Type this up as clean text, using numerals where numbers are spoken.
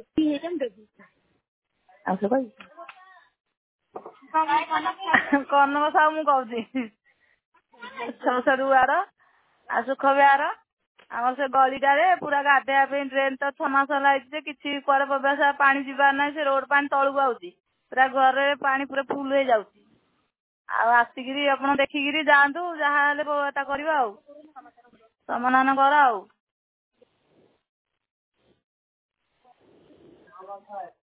ଆଉ ସେ କହିବି କନକ ସାହୁ ମୁଁ କହୁଛି 66 ବାର ଆଉ ସୁଖ ବିହାର ଆମର ସେ ଗଳିଟାରେ ପୁରା ଗାଧେଇବା ପାଇଁ ଡ୍ରେନ୍ ତ 6 ମାସ ହେଲା ହେଇଛି ଯେ କିଛି କୁଆଡେ ପ୍ରବେଶ ପାଣି ଯିବାର ନାହିଁ। ସେ ରୋଡ ପାଣି ତଳକୁ ଆଉଛି ପୁରା ଘରେ ପାଣି ପୁରା ଫୁଲ ହେଇଯାଉଛି। ଆଉ ଆସିକିରି ଆପଣ ଦେଖିକିରି ଯାଆନ୍ତୁ, ଯାହା ହେଲେ ବ୍ୟବସ୍ଥା କରିବା ଆଉ ସମାଧାନ କର ଆଉ।